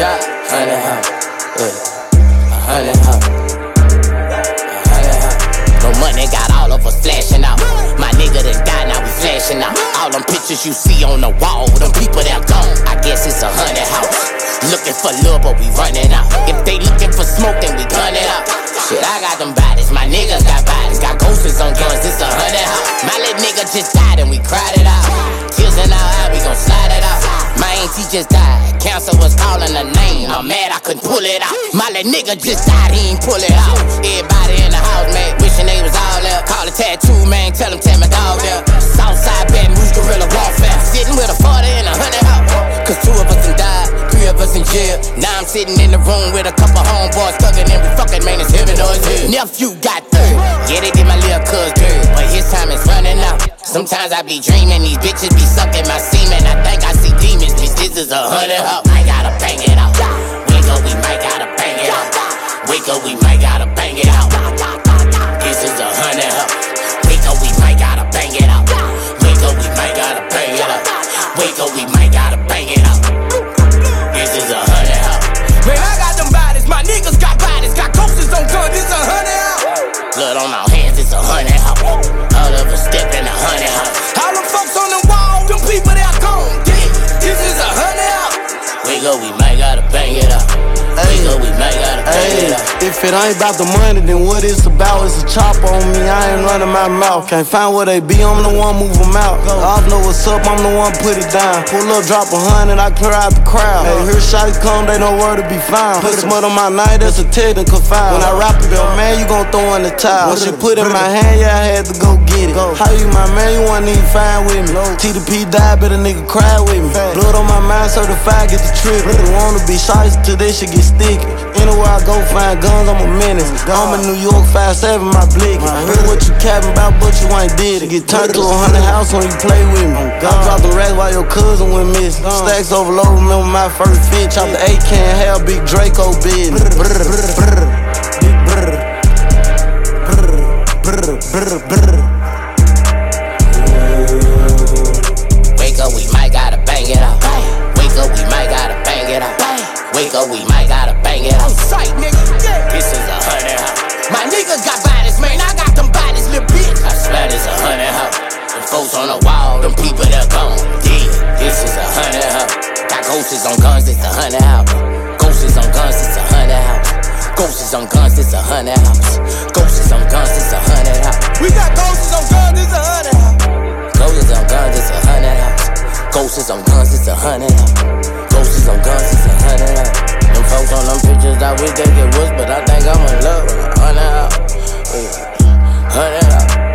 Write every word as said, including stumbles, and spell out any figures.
shot, hundred house, yeah, a hundred house, a hundred house. No money got all of us flashing out. My nigga done died, now we flashing out. All them pictures you see on the wall, them people that gone, I guess it's a hundred house. Looking for love, but we running out. If they looking for smoke, then we gun it out. Shit, I got them bodies, my niggas got bodies. Got ghosts on guns, it's a hundred house. My little nigga just died and we cried it out. Tears in our eye, we gon' slide it out. My auntie just died, cancer was calling her name. I'm mad I couldn't pull it out. My little nigga just died, he ain't pull it out. Everybody in the house, man, wishing they was all there. Call a tattoo, man, tell him tell my dog there. Southside Baton Rouge guerrilla warfare. Sitting with a forty and a hundred house. Cause two of us done died, three of us in jail. Now I'm sitting in the room with a couple homeboys thugging and we fucking, man, it's heaven or it's hell. Nephew got third, yeah, they did my little cuz dirt, but his time is running out. Sometimes I be dreaming, these bitches be sucking my semen. I think I see demons, bitch, this is a hundred house. I gotta bang it out. Wake up, we might gotta bang it out. Wake up, we might gotta bang it out. This is a hundred house. Wake up, we might gotta bang it out. Wake up, we might gotta bang it out. Wake up, we might gotta bang it out. This is a hundred house. Man, I got them bodies, my niggas got bodies, got coasters on guns, this a hundred house. Blood on our hands, it's a hundred house. All of us step in a hundred house. All them folks on the wall, them people that gone dead. This is a hundred house. Wake up, we might gotta bang it out. Wake up, we might gotta bang it out. If it ain't about the money, then what it's about is a chopper on me. I ain't running my mouth. Can't find where they be, I'm the one move them out. I know what's up, I'm the one put it down. Pull up, drop a hundred, I clear out the crowd. Hey, here shots come, they know where to be found. Put some mud on my night, that's a technical foul. When I rap it, though, man, you gon' throw in the towel. What she put in my hand, yeah, I had to go get it. How you my man, you wasn't even fine with me. T D P died, but a nigga cry with me. Blood on my mind, certified, get the trip. Really wanna be shots till this shit get sticky. Anywhere I go, find guns, I'm a menace. I'm in New York, five seven, my blicky. Heard what you capping about, but you ain't did it. Get turned to a hundred house when you play with me. I drop the racks while your cousin went missing. Stacks overload, remember my first fit. Chop the A can, have big Draco business. Big brr, brr, brr, brr, brr. Wake up, we might gotta bang it out. Wake up, we might gotta bang it out. Wake up, we might gotta bang it out. Sight, nigga, this is a hundred house. My niggas got bodies, man, I got them bodies, little bitch. I swear this a hundred house. Them folks on the wall, them people that gone dead. This is a hundred house. Got ghosts on guns, it's a hundred house. Ghosts on guns, it's a hundred house. Ghosts on guns, it's a hundred house. Ghosts on guns, it's a hundred house. We got ghosts on guns, it's a hundred house. Ghosts on guns, it's a hundred house. Ghosts on guns, it's a hundred house. Ghosts on guns, it's a hundred house. Them folks on them pictures, I wish they get worse, but I think I'm in love with a hundred house. Hundred house.